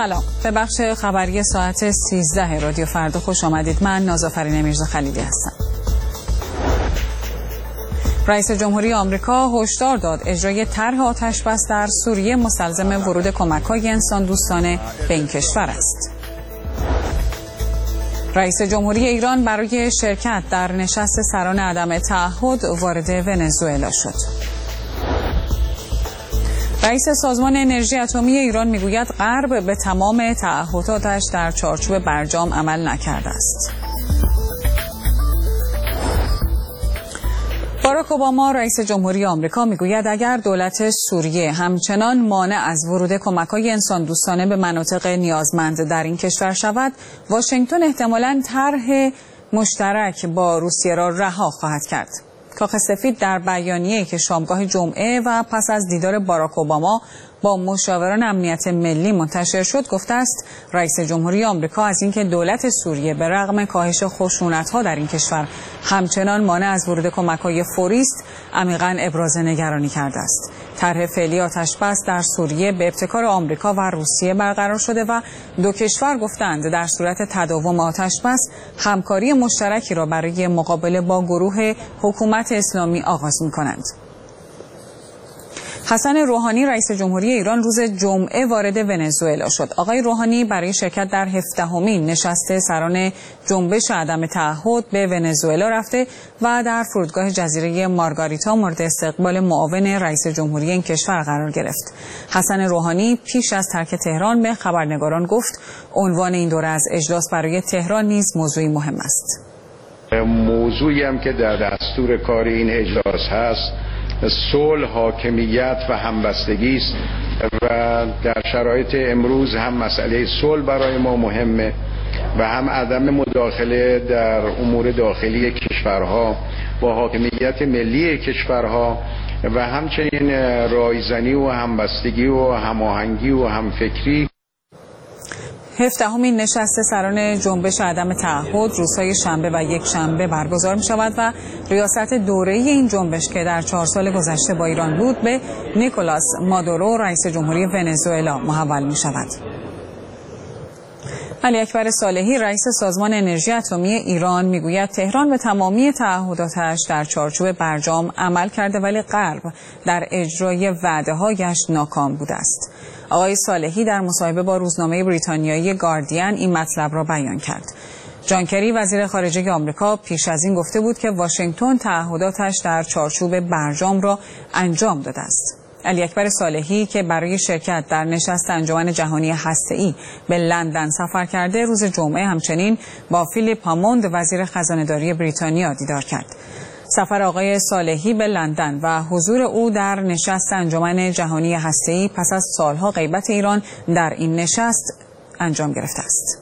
سلام، به بخش خبری ساعت 13 رادیو فردا خوش آمدید. من نازآفرین میرزا خلیلی هستم. رئیس جمهوری آمریکا هشدار داد اجرای طرح آتش‌بس در سوریه مستلزم ورود کمک‌های انسان دوستانه به این کشور است. رئیس جمهوری ایران برای شرکت در نشست سران عدم تعهد وارد ونزوئلا شد. رئیس سازمان انرژی اتمی ایران میگوید غرب به تمام تعهداتش در چارچوب برجام عمل نکرده است. باراک اوباما رئیس جمهوری آمریکا میگوید اگر دولت سوریه همچنان مانع از ورود کمک‌های انسان دوستانه به مناطق نیازمند در این کشور شود، واشنگتن احتمالاً طرح مشترک با روسیه را رها خواهد کرد. کاخ سفید در بیانیه‌ای که شامگاه جمعه و پس از دیدار باراک اوباما با مشاوران امنیت ملی منتشر شد گفته است رئیس جمهوری آمریکا از اینکه دولت سوریه به رغم کاهش خشونت‌ها در این کشور همچنان مانع از ورود کمک‌های فوری است عمیقاً ابراز نگرانی کرده است. طرح فعلی آتش‌بس در سوریه به ابتکار آمریکا و روسیه برقرار شده و دو کشور گفتند در صورت تداوم آتش‌بس همکاری مشترکی را برای مقابله با گروه حکومت اسلامی آغاز می‌کنند. حسن روحانی رئیس جمهوری ایران روز جمعه وارد ونزوئلا شد. آقای روحانی برای شرکت در 17مین نشست سران جنبش عدم تعهد به ونزوئلا رفته و در فرودگاه جزیره مارگاریتا مورد استقبال معاون رئیس جمهوری این کشور قرار گرفت. حسن روحانی پیش از ترک تهران به خبرنگاران گفت عنوان این دوره از اجلاس برای تهران نیز موضوعی مهم است. موضوعی هم که در دستور کار این اجلاس هست صلح، حاکمیت و همبستگی است و در شرایط امروز هم مسئله صلح برای ما مهمه و هم عدم مداخله در امور داخلی کشورها با حاکمیت ملی کشورها و همچنین رایزنی و همبستگی و هماهنگی و همفکری. 17مین نشست سران جنبش عدم تعهد روزهای شنبه و یک شنبه برگزار می شود و ریاست دوره‌ای این جنبش که در 4 سال گذشته با ایران بود به نیکولاس مادورو رئیس جمهوری ونزوئلا محول می شود. علی اکبر صالحی رئیس سازمان انرژی اتمی ایران میگوید تهران به تمامی تعهداتش در چارچوب برجام عمل کرده ولی غرب در اجرای وعده‌هایش ناکام بوده است. آقای صالحی در مصاحبه با روزنامه بریتانیایی گاردین این مطلب را بیان کرد. جان کری وزیر خارجه آمریکا پیش از این گفته بود که واشنگتن تعهداتش در چارچوب برجام را انجام داده است. علی اکبر صالحی که برای شرکت در نشست انجمن جهانی هسته‌ای به لندن سفر کرده روز جمعه همچنین با فیلیپ هاموند وزیر خزانه‌داری بریتانیا دیدار کرد. سفر آقای صالحی به لندن و حضور او در نشست انجمن جهانی هسته‌ای پس از سالها غیبت ایران در این نشست انجام گرفته است.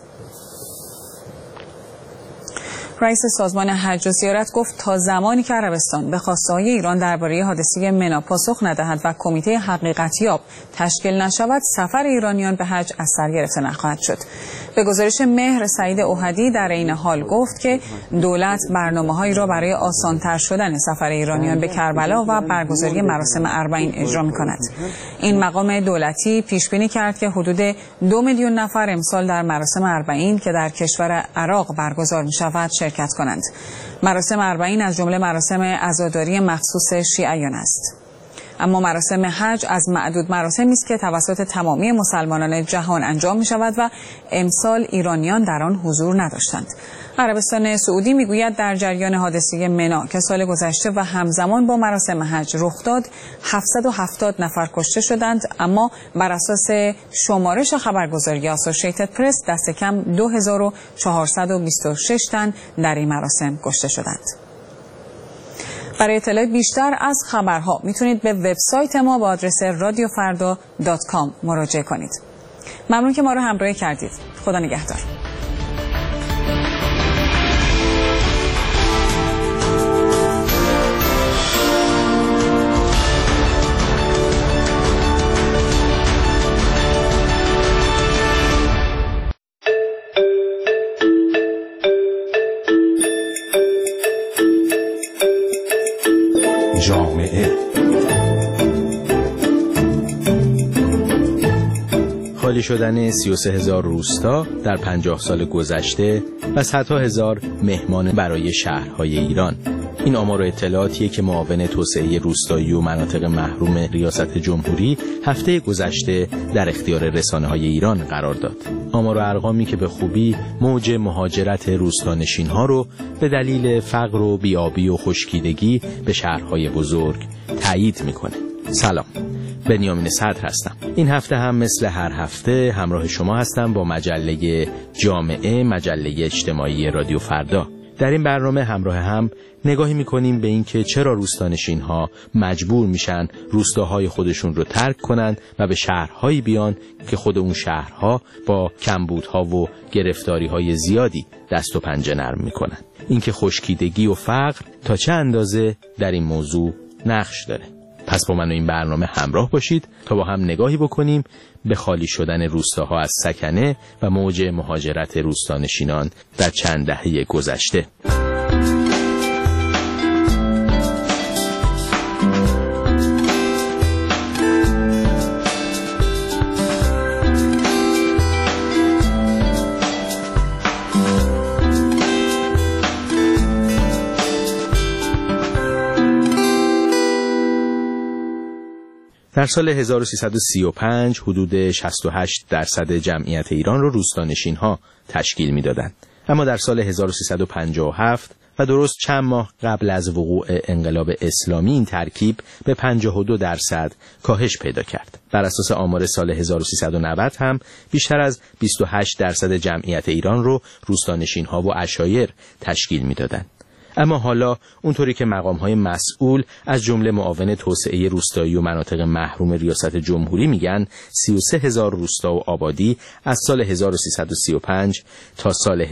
رئیس سازمان حج و زیارت گفت تا زمانی که عربستان به خواسته‌های ایران درباره حادثه منا پاسخ ندهد و کمیته حقیقتیاب تشکیل نشود سفر ایرانیان به حج از سر گرفته نخواهد شد. به گزارش مهر سعید اوحدی در این حال گفت که دولت برنامه‌هایی را برای آسان‌تر شدن سفر ایرانیان به کربلا و برگزاری مراسم اربعین اجرا می‌کند. این مقام دولتی پیش بینی کرد که حدود 2 میلیون نفر امسال در مراسم اربعین که در کشور عراق برگزار می‌شود شرکت کنند. مراسم اربعین از جمله مراسم عزاداری مخصوص شیعیان است. اما مراسم حج از معدود مراسمی است که توسط تمامی مسلمانان جهان انجام می شود و امسال ایرانیان در آن حضور نداشتند. عربستان سعودی میگوید در جریان حادثه منا که سال گذشته و همزمان با مراسم حج رخ داد 770 نفر کشته شدند، اما بر اساس شمارش خبرگزاری اسوسییتد پرس دست کم 2426 تن در این مراسم کشته شدند. برای اطلاع بیشتر از خبرها میتونید به وبسایت ما با آدرس radiofarda.com مراجعه کنید. ممنون که ما رو همراهی کردید. خدا نگهدار. جامعه خالی شدن 33,000 روستا در 50 سال گذشته و صدها هزار مهمان برای شهرهای ایران. این آمار و اطلاعاتیه که معاون توسعه روستایی و مناطق محروم ریاست جمهوری هفته گذشته در اختیار رسانه‌های ایران قرار داد. آمار و ارقامی که به خوبی موج مهاجرت روستانشین‌ها رو به دلیل فقر و بیابی و خشکیدگی به شهرهای بزرگ تایید میکنه. سلام، بنیامین صدر هستم. این هفته هم مثل هر هفته همراه شما هستم با مجله جامعه، مجله اجتماعی رادیو فردا. در این برنامه همراه هم نگاهی میکنیم به این که چرا روستانشین‌ها مجبور میشن روستاهای خودشون رو ترک کنن و به شهرهایی بیان که خود اون شهرها با کمبودها و گرفتاری‌های زیادی دست و پنجه نرم میکنن. این که خشکیدگی و فقر تا چه اندازه در این موضوع نقش داره. پس با من و این برنامه همراه باشید تا با هم نگاهی بکنیم به خالی شدن روستاها از سکنه و موج مهاجرت روستانشینان در چند دهه گذشته. در سال 1335 حدود 68% جمعیت ایران رو روستانشین‌ها تشکیل می‌دادند. اما در سال 1357 و درست چند ماه قبل از وقوع انقلاب اسلامی این ترکیب به 52% کاهش پیدا کرد. بر اساس آمار سال 1390 هم بیشتر از 28% جمعیت ایران رو روستانشین‌ها و عشایر تشکیل می‌دادند. اما حالا اونطوری که مقام‌های مسئول از جمله معاون توسعه روستایی و مناطق محروم ریاست جمهوری میگن 33,000 روستا و آبادی از سال 1335 تا سال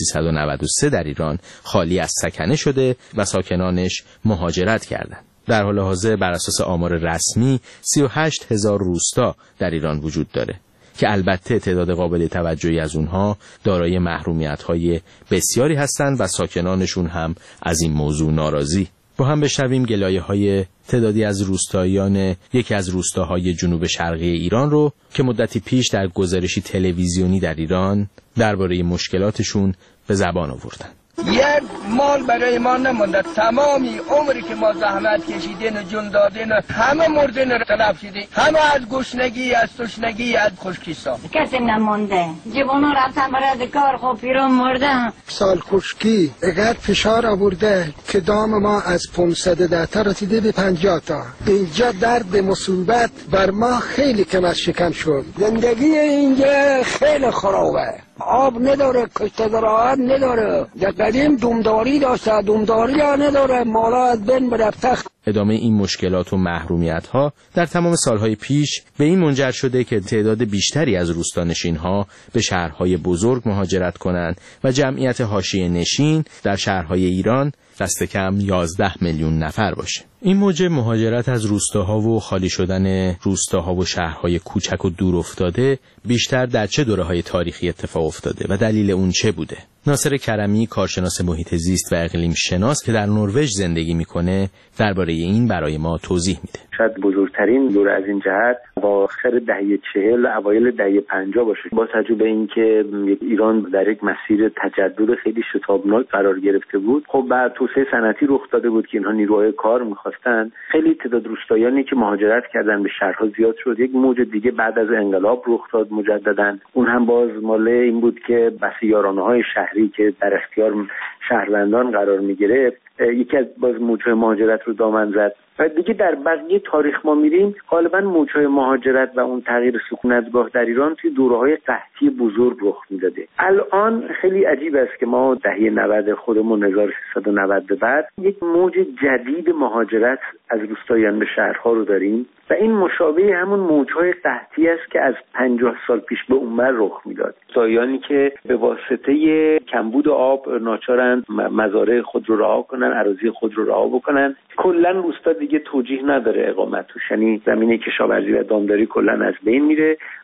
1393 در ایران خالی از سکنه شده و ساکنانش مهاجرت کردند. در حال حاضر بر اساس آمار رسمی 38,000 روستا در ایران وجود داره که البته تعداد قابل توجهی از اونها دارای محرومیت‌های بسیاری هستند و ساکنانشون هم از این موضوع ناراضی. با هم بشنویم گلایه‌های تعدادی از روستاییان یکی از روستاهای جنوب شرقی ایران رو که مدتی پیش در گزارشی تلویزیونی در ایران درباره مشکلاتشون به زبان آوردن. یک مال برای ما نمونده، تمامی عمری که ما زحمت کشیدین و جون دادین همه مردین رو تلف شدیم، همه از گشنگی، از تشنگی، از خشکیستان کسی نمونده. جوونا رفتن برای کار، خب پیران مردن. سال خشکی اگر فشار آورده که دام ما از 510 تا رسیده به 50 تا. اینجا درد مصیبت بر ما خیلی کم از شکم شد. زندگی اینجا خیلی خرابه، آب نداره، کشت زراعت نداره. در قدیم دومداری داشته، دومداری ها نداره، مالا از بین برفته. ادامه این مشکلات و محرومیت‌ها در تمام سالهای پیش به این منجر شده که تعداد بیشتری از روستانشین‌ها به شهرهای بزرگ مهاجرت کنند و جمعیت حاشیه نشین در شهرهای ایران دست کم 11 میلیون نفر باشه. این موج مهاجرت از روستاها و خالی شدن روستاها و شهرهای کوچک و دور افتاده بیشتر در چه دوره‌های تاریخی اتفاق افتاده و دلیل اون چه بوده؟ ناصر کرمی، کارشناس محیط زیست و اقلیم شناس که در نروژ زندگی میکنه، درباره این برای ما توضیح میده. شاید بزرگترین دوره از این جهت اواخر دهه 40 و اوایل دهه 50 باشه. با توجه به اینکه ایران در یک مسیر تجدد خیلی شتابناک قرار گرفته بود، خب بعد توسعه صنعتی رخ داده بود که اینها نیروهای کار می‌خواستن. خیلی تعداد روستاییانی که مهاجرت کردن به شهرها زیاد شد. یک موج دیگه بعد از انقلاب رخ داد مجددا. اون هم باز مال این بود که بس یارانه‌های شهری که در اختیار شهروندان قرار می‌گرفت، یکی از باز موج‌های مهاجرت رو دامن زد. و دیگه در بقیه تاریخ ما میریم غالبا موج‌های مهاجرت و اون تغییر سکونتگاه در ایران توی دوره‌های قحطی بزرگ رخ میداده. الان خیلی عجیب است که ما دهه 90 خودمون 1390 به بعد یک موج جدید مهاجرت از روستاییان به شهرها رو داریم و این مشابه همون موج‌های قحطی است که از 50 سال پیش به اونور رخ میداد. روستاییانی که به واسطه کمبود آب ناچارند مزارع خود رو رها کنن، اراضی خود رو رها بکنن. کلا روستا دیگه توجیه نداره اقامت توش، یعنی زمینه کشاورزی و دامداری کلا از بین میره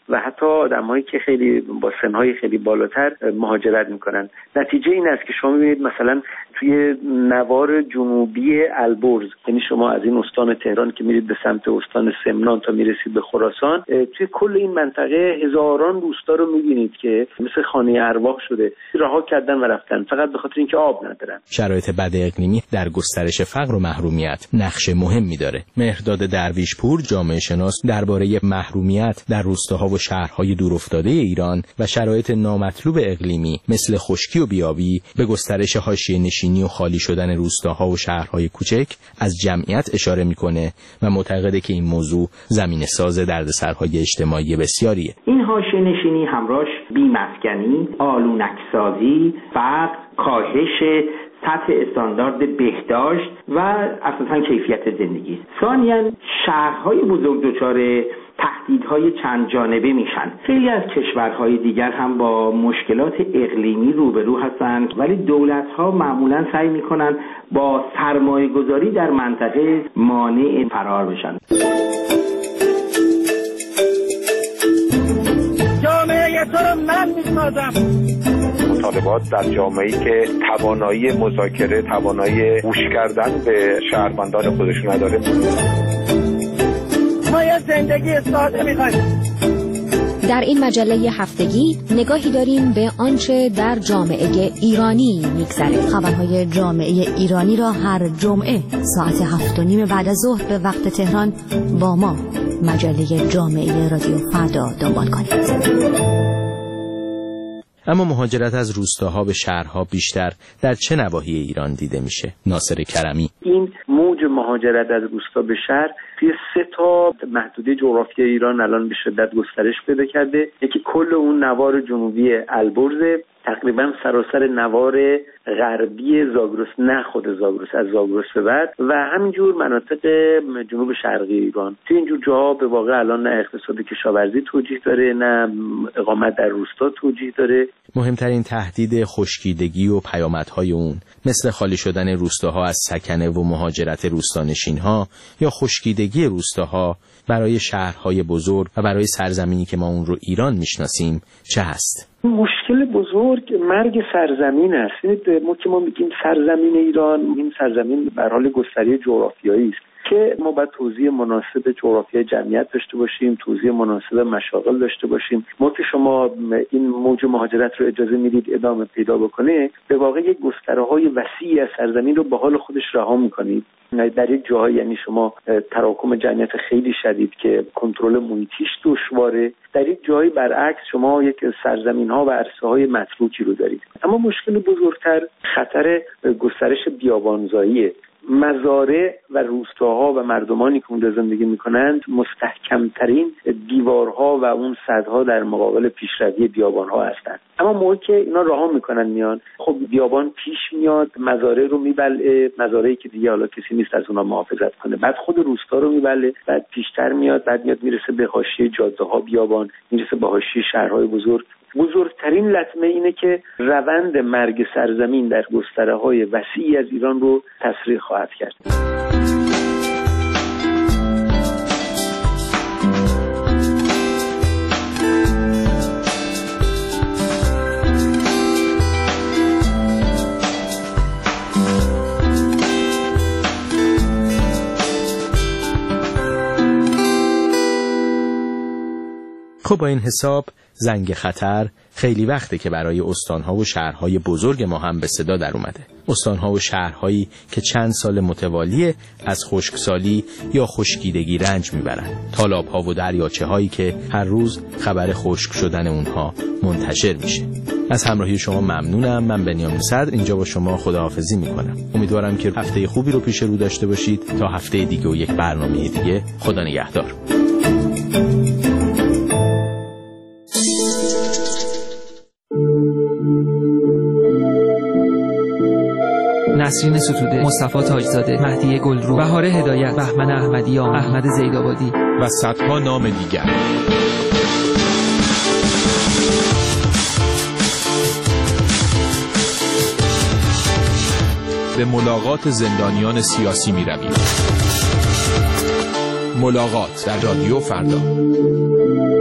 و حتی آدم‌هایی که خیلی با سن‌های خیلی بالاتر مهاجرت میکنن. نتیجه این است که شما می‌بینید مثلا توی نوار جنوبی البرز، یعنی شما از این استان تهران که میرید به سمت استان سمنان تا میرسید به خراسان، توی کل این منطقه هزاران روستا رو می‌بینید که مثل خانه ارواح شده، رها کردن و رفتن فقط به خاطر اینکه آب ندارن. شرایط بد اقلیمی در گسترش فقر و محرومیت نقش مهمی داره. مهرداد درویشپور، جامعه شناس، درباره محرومیت در روستاها و شهرهای دورافتاده ایران و شرایط نامطلوب اقلیمی مثل خشکی و بیابی به گسترش حاشیه‌نشینی و خالی شدن روستاها و شهرهای کوچک از جمعیت اشاره میکنه و معتقده که این موضوع زمینه‌ساز دردسرهای اجتماعی بسیاریه. این حاشیه‌نشینی همراهش بی‌مسکنی، آلونک‌سازی، فقر، کاهش سطح استاندارد بهداشت و اساساً کیفیت زندگی. ثانیاً شهرهای بزرگ دچار تهدیدهای چند جانبه میشن. خیلی از کشورهای دیگر هم با مشکلات اقلیمی روبرو هستند، ولی دولت‌ها معمولاً سعی میکنن با سرمایه‌گذاری در منطقه مانع فرار بشن. جامعه تو رو من میسازم. مطالبات در جامعه‌ای که توانایی مذاکره، توانایی گوش کردن به شهروندان خودش نداره. ما یه زندگی ساده می‌خوایم. در این مجله هفتگی نگاهی داریم به آنچه در جامعه ایرانی می‌گذره. خبرهای جامعه ایرانی را هر جمعه ساعت 7:30 بعد از ظهر به وقت تهران با ما مجله جامعه رادیو فردا دنبال کنید. اما مهاجرت از روستاها به شهرها بیشتر در چه نواحی ایران دیده میشه؟ ناصر کرمی: این موج مهاجرت از روستا به شهر توی 3 تا محدوده جغرافیایی ایران الان به شدت گسترش پیدا کرده. یکی کل اون نوار جنوبی البرز، تقریبا سراسر نوار غربی زاگرس، نه خود زاگرس، از زاگرس به بعد، و همینجور مناطق جنوب شرقی ایران. توی اینجور جاها به واقع الان نه اقتصاد کشاورزی توجیه داره، نه اقامت در روستا توجیه داره. مهمترین تهدید خشکیدگی و پیامدهای اون مثل خالی شدن روستاها از سکنه و مهاجرت روستانشین‌ها یا خشکیدگی روستاها برای شهرهای بزرگ و برای سرزمینی که ما اون رو ایران میشناسیم چه هست؟ مشکل بزرگ مرگ سرزمین است. ما میگیم سرزمین ایران، این سرزمین به حال گستره جغرافیایی است که ما باید توزیع مناسب جغرافیای جمعیت داشته باشیم، توزیع مناسب مشاغل داشته باشیم. ما که شما این موج مهاجرت رو اجازه میدید ادامه پیدا بکنه، به واقع یک گستره‌های وسیعی از سرزمین رو به حال خودش رها می‌کنید. در یک جاهایی یعنی شما تراکم جمعیت خیلی شدید که کنترل محیطیش دشواره، در یک جایی برعکس شما یک سرزمین‌ها و عرصه‌های متروکی رو دارید. اما مشکل بزرگتر خطر گسترش بیابانزاییه. مزارع و روستاها و مردمانی که اونجا زندگی میکنند مستحکمترین دیوارها و اون سدها در مقابل پیشروی بیابانها هستند. اما موقعی که اینا رها میکنن میان، خب بیابان پیش میاد، مزارع رو میبلعه، مزارعی که دیگه حالا کسی نیست از اونها محافظت کنه، بعد خود روستا رو میبلعه، بعد پیشتر میاد، بعد میاد میرسه به حاشیه جاده‌ها بیابان، میرسه به حاشیه شهرهای بزرگ. بزرگترین لطمه اینه که روند مرگ سرزمین در گستره‌های وسیعی از ایران رو تسریع خواهد کرد. خب با این حساب زنگ خطر خیلی وقته که برای استانها و شهرهای بزرگ ما هم به صدا در اومده. استانها و شهرهایی که چند سال متوالی از خشکسالی یا خشکیدگی رنج میبرن. تالابها و دریاچه هایی که هر روز خبر خشک شدن اونها منتشر میشه. از همراهی شما ممنونم. من بنیامین صدر اینجا با شما خداحافظی میکنم. امیدوارم که هفته خوبی رو پیش رو داشته باشید. تا هفته دیگه و یک برنامه دیگه. خدا نگهدار. نسرین ستوده، مصطفی تاجزاده، مهدی گلرو، بهار هدایت، بهمن احمدیان، احمد زیدآبادی و صدها نام دیگر. به ملاقات زندانیان سیاسی می رویم. ملاقات در رادیو فردا.